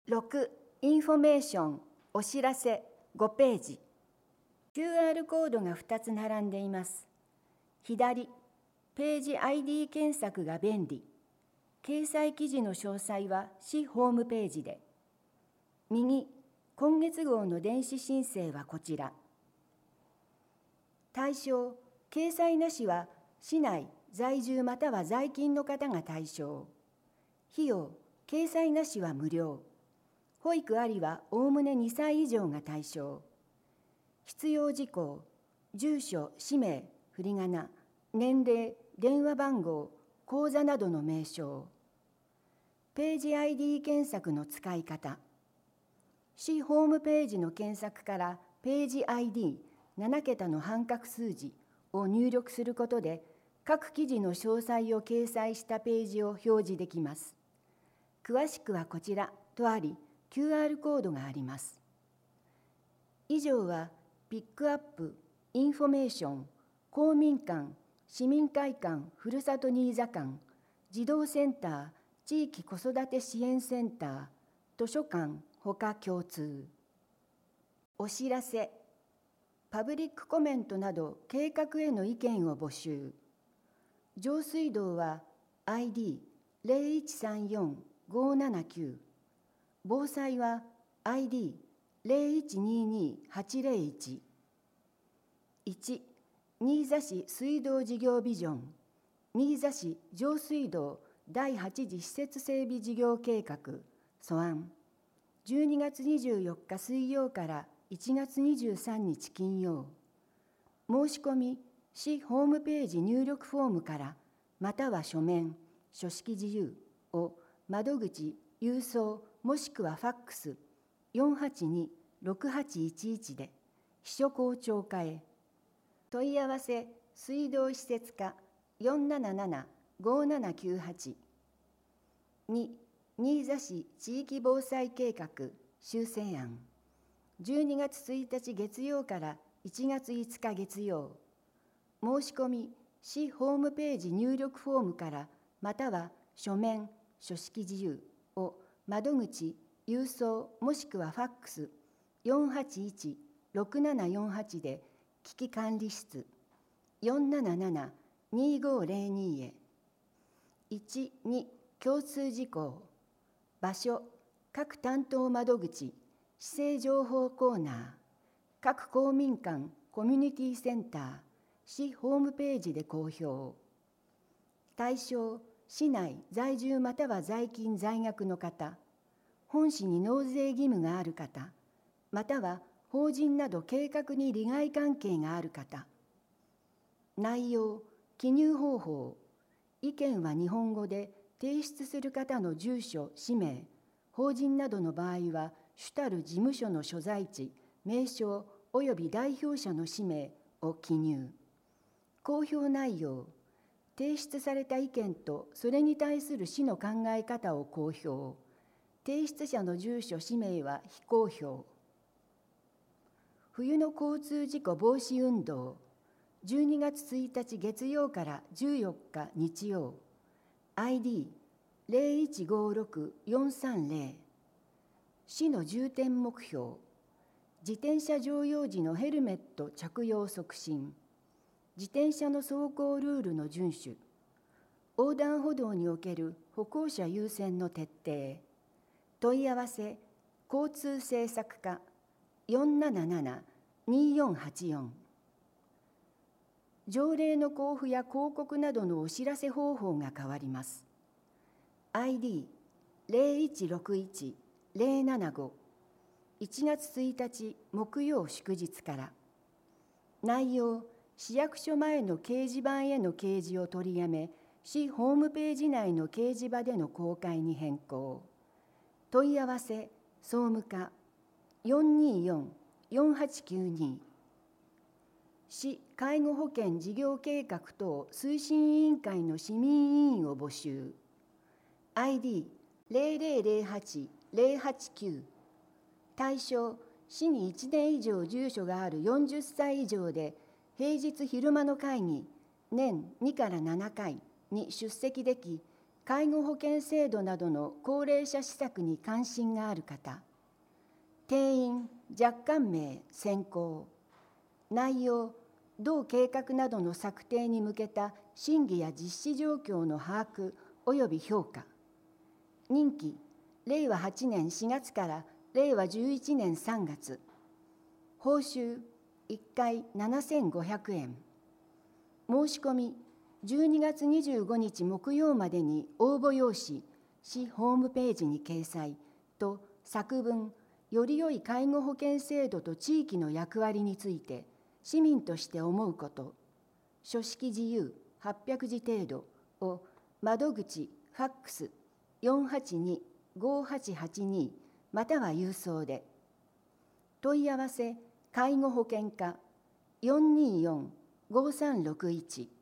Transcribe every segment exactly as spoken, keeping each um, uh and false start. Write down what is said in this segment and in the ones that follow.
ろく、インフォメーション、お知らせ、ごページ。キューアール コードがふたつ並んでいます。左、ページ アイディー 検索が便利。掲載記事の詳細は市ホームページで。右、今月号の電子申請はこちら。対象、掲載なしは市内在住または在勤の方が対象。費用、掲載なしは無料。保育ありはおおむねにさい以上が対象。必要事項、住所、氏名、振り仮名、年齢、電話番号、口座などの名称。ページ アイディー 検索の使い方。市ホームページの検索からページ アイディーなな 桁の半角数字を入力することで、各記事の詳細を掲載したページを表示できます。詳しくはこちらとあり、キューアール コードがあります。以上は、ピックアップ、インフォメーション、公民館、市民会館、ふるさとニーザ館、児童センター、地域子育て支援センター、図書館、ほか共通。お知らせ、パブリックコメントなど計画への意見を募集。上水道は アイディーゼロいちさんよんごななきゅう、防災は アイディーゼロいちににはちゼロいち。いち、新座市水道事業ビジョン、新座市上水道だいはち次施設整備事業計画、素案。じゅうにがつにじゅうよっか水曜からいちがつにじゅうさんにち金曜。申し込み、市ホームページ入力フォームから、または書面、書式自由を窓口、郵送もしくはファックスよんはちにろくはちいちいちで秘書校長課へ。問い合わせ水道施設課 よんななななごななきゅうはち。に、新座市地域防災計画修正案。じゅうにがつついたち月曜からいちがついつか月曜。申し込み、市ホームページ入力フォームから、または書面、書式自由を窓口、郵送もしくはファックスよんはちいちろくななよんはちで危機管理室 よんななななにごゼロに へ。いち、に、共通事項。場所、各担当窓口、市政情報コーナー、各公民館、コミュニティセンター、市ホームページで公表。対象、市内在住または在勤在学の方、本市に納税義務がある方、または法人など計画に利害関係がある方。内容、記入方法、意見は日本語で提出する方の住所、氏名、法人などの場合は主たる事務所の所在地、名称および代表者の氏名を記入。公表内容、提出された意見とそれに対する市の考え方を公表。提出者の住所、氏名は非公表。冬の交通事故防止運動、じゅうにがつついたち月曜からじゅうよっか日曜。アイディーゼロいちごろくよんさんゼロ。市の重点目標、自転車乗用時のヘルメット着用促進、自転車の走行ルールの遵守、横断歩道における歩行者優先の徹底。問い合わせ、交通政策課 よんななななによんはちよん。条例の交付や広告などのお知らせ方法が変わります。アイディーゼロいちろくいちゼロななご。いちがつついたち木曜祝日から。内容、市役所前の掲示板への掲示を取りやめ、市ホームページ内の掲示板での公開に変更。問い合わせ、総務課 よんによんよんはちきゅうに。市介護保険事業計画等推進委員会の市民委員を募集。アイディーゼロゼロゼロはちゼロはちきゅう。対象、市にいちねん以上住所があるよんじゅっさい以上で、平日昼間の会議、年にからななかいに出席でき、 介護保険制度などの高齢者施策に関心がある方、定員、若干名、選考、内容、同計画などの策定に向けた審議や実施状況の把握及び評価、任期、れいわはちねんしがつかられいわじゅういちねんさんがつ、報酬いっかいななせんごひゃくえん、申し込みじゅうにがつにじゅうごにち木曜までに応募用紙、市ホームページに掲載と作文、より良い介護保険制度と地域の役割について市民として思うこと、書式自由はっぴゃくじ程度を窓口、ファックスよんはちに ごはちはちにまたは郵送で、問い合わせ介護保険課 よんにーよん ごさんろくいち。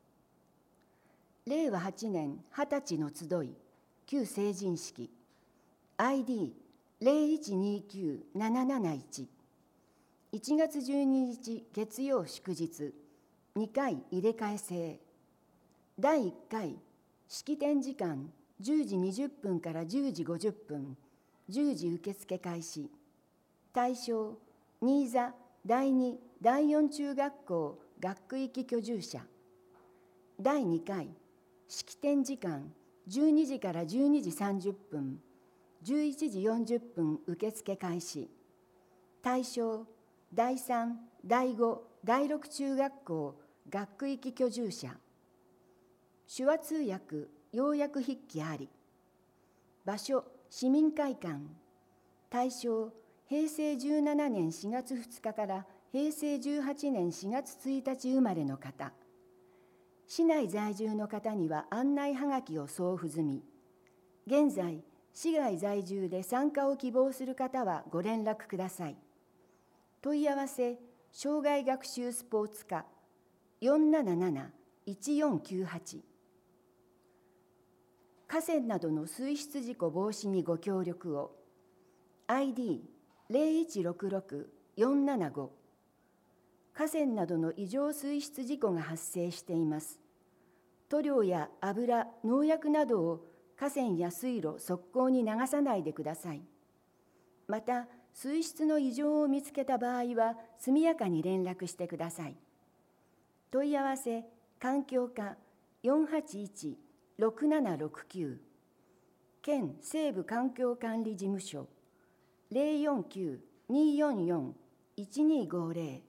れいわはちねんはたちの集い旧成人式 アイディーぜろいちにきゅうなななないち、いちがつじゅうににち月曜祝日、にかい入れ替え制、だいいっかい式典時間じゅうじにじゅっぷんからじゅうじごじゅっぷん、じゅうじ受付開始、対象新座だいにだいよん中学校学区域居住者、だいにかい式典時間じゅうにじからじゅうにじさんじゅっぷん、じゅういちじよんじゅっぷん受付開始、対象だいさん、だいご、だいろく中学校学区域居住者、手話通訳要約筆記あり、場所市民会館、対象へいせいじゅうななねんしがつふつかからへいせいじゅうはちねんしがつついたち生まれの方、市内在住の方には案内はがきを送付済み、現在市外在住で参加を希望する方はご連絡ください。問い合わせ障害学習スポーツ課 よんなななないちよんきゅうはち。河川などの水質事故防止にご協力を アイディーぜろいちろくろくよんななご。河川などの異常水質事故が発生しています。塗料や油、農薬などを河川や水路、側溝に流さないでください。また、水質の異常を見つけた場合は、速やかに連絡してください。問い合わせ、環境課 よんはちいちろくななろくきゅう、県西部環境管理事務所 ぜろよんきゅう によんよん いちにごぜろ。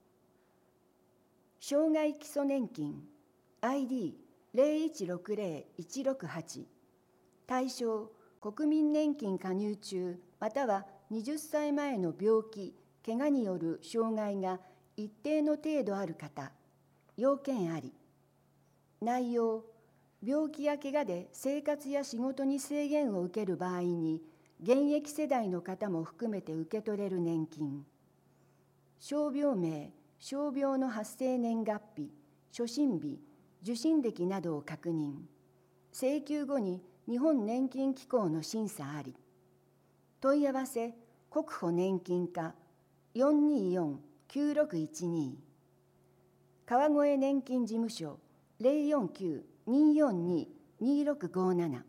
障害基礎年金 アイディーぜろいちろくぜろいちろくはち、対象国民年金加入中またははたち前の病気、怪我による障害が一定の程度ある方、要件あり。内容、病気や怪我で生活や仕事に制限を受ける場合に、現役世代の方も含めて受け取れる年金。傷病名、傷病の発生年月日、初診日、受診歴などを確認。請求後に日本年金機構の審査あり。問い合わせ、国保年金課 よんにーよん きゅうろくいちに。川越年金事務所 ぜろよんきゅう によんに にろくごなな。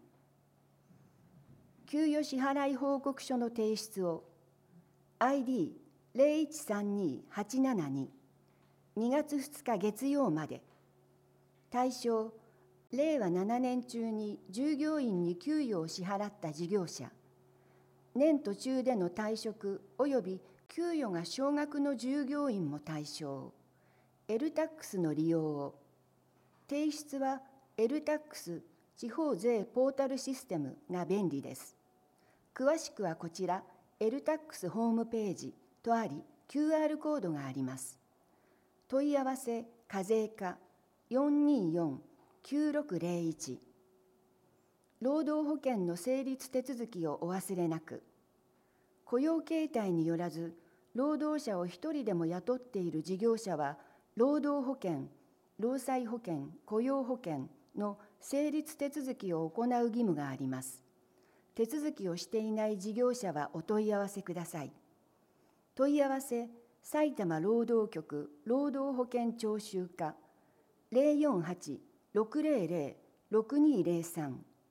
給与支払い報告書の提出を アイディーぜろいちさんにはちななに、にがつふつか月曜まで。対象、れいわななねん中に従業員に給与を支払った事業者、年途中での退職及び給与が少額の従業員も対象。エルタックス の利用を。提出は エルタックス 地方税ポータルシステムが便利です。詳しくはこちら、エルタックス ホームページとあり、キューアール コードがあります。問い合わせ、課税課 よんにーよん きゅうろくぜろいち。労働保険の成立手続きをお忘れなく。雇用形態によらず、労働者を一人でも雇っている事業者は、労働保険、労災保険、雇用保険の成立手続きを行う義務があります。手続きをしていない事業者はお問い合わせください。問い合わせ、埼玉労働局労働保険徴収課 ぜろよんはち ろくぜろぜろ ろくにーぜろさん。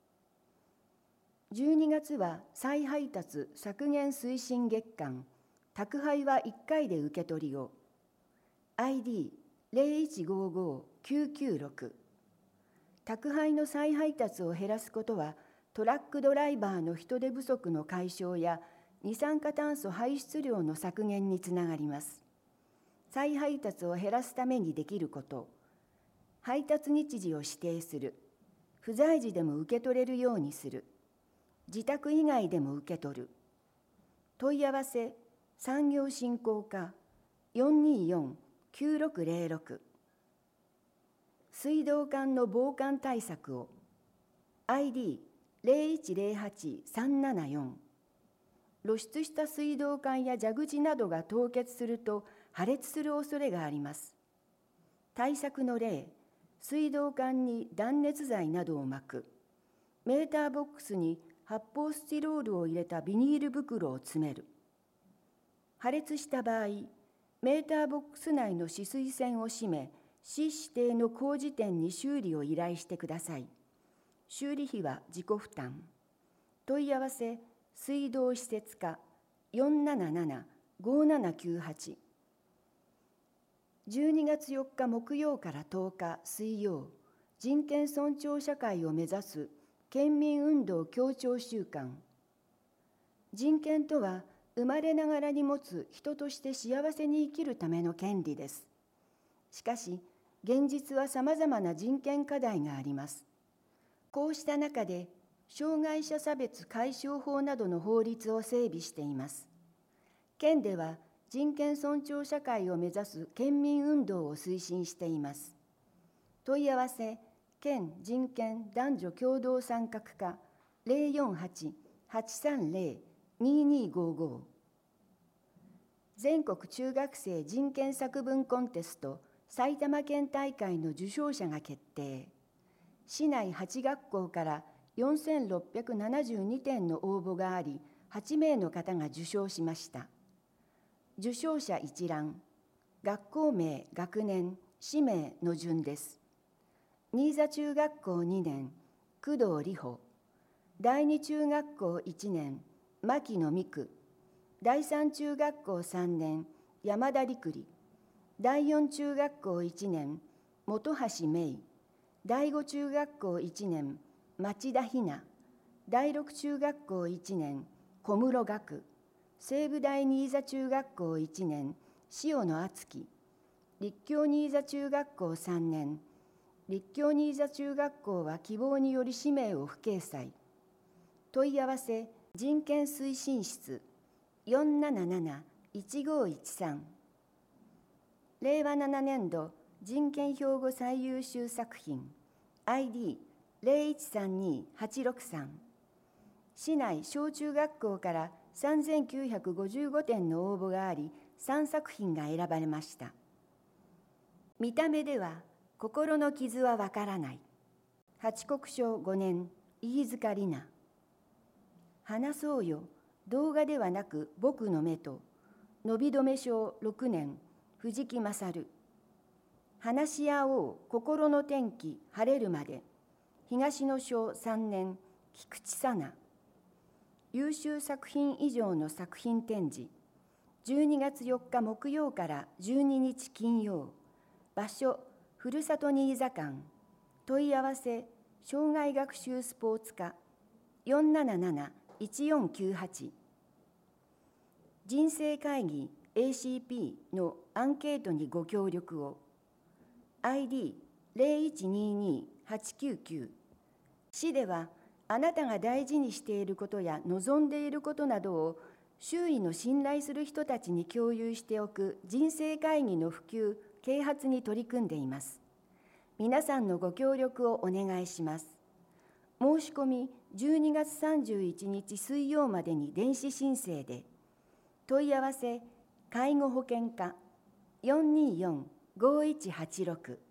じゅうにがつは再配達削減推進月間、宅配はいっかいで受け取りを。アイディーゼロいちごごきゅうきゅうろく。宅配の再配達を減らすことは、トラックドライバーの人手不足の解消や二酸化炭素排出量の削減につながります。再配達を減らすためにできること、配達日時を指定する、不在時でも受け取れるようにする、自宅以外でも受け取る。問い合わせ産業振興課 よんにーよんきゅうろくゼロろく。水道管の防寒対策を アイディーゼロいちゼロはちさんななよん。露出した水道管や蛇口などが凍結すると破裂する恐れがあります。対策の例、水道管に断熱材などを巻く、メーターボックスに発泡スチロールを入れたビニール袋を詰める。破裂した場合、メーターボックス内の止水栓を閉め、市指定の工事店に修理を依頼してください。修理費は自己負担。問い合わせ、水道施設課 よんななななごななきゅうはち。じゅうにがつよっか木曜からとおか水曜、人権尊重社会を目指す県民運動協調週間。人権とは、生まれながらに持つ人として幸せに生きるための権利です。しかし、現実はさまざまな人権課題があります。こうした中で、障害者差別解消法などの法律を整備しています。県では、人権尊重社会を目指す県民運動を推進しています。問い合わせ、県人権男女共同参画課 ゼロよんはち はちさんゼロ にーにーごーご。全国中学生人権作文コンテスト埼玉県大会の受賞者が決定。市内はちがっこうからよんせんろっぴゃくななじゅうにてんの応募があり、はちめいの方が受賞しました。受賞者一覧、学校名、学年、氏名の順です。新座中学校にねん、工藤里穂。第二中学校いちねん、牧野美久。第三中学校さんねん、山田陸里。第四中学校いちねん、本橋芽衣。第五中学校いちねん、町田ひな。第六中学校いちねん、小室岳。西武大新座中学校いちねん、塩野敦樹。立教新座中学校さんねん、立教新座中学校は希望により氏名を不掲載。問い合わせ、人権推進室 よんなななな いちごいちさん。れいわななねんど人権標語最優秀作品 アイディーゼロいちさんにはちろくさん。市内小中学校からさんぜんきゅうひゃくごじゅうごてんの応募があり、さんさくひんが選ばれました。見た目では心の傷はわからない。八国省ごねん、飯塚里奈。話そうよ、動画ではなく僕の目と。伸び止め症ろくねん、藤木勝。話し合おう、心の天気、晴れるまで。東野省さんねん、菊池さな。優秀作品以上の作品展示。じゅうにがつよっか木曜からじゅうににち金曜。場所、ふるさと新座館。問い合わせ、障害学習スポーツ課 よんなななないちよんきゅうはち。人生会議 エーシーピー のアンケートにご協力を。アイディーゼロいちににはちきゅうきゅう。市では、あなたが大事にしていることや望んでいることなどを周囲の信頼する人たちに共有しておく人生会議の普及・啓発に取り組んでいます。皆さんのご協力をお願いします。申し込みじゅうにがつさんじゅういちにち水曜までに電子申請で。問い合わせ、介護保険課 よんにーよん ごいちはちろく。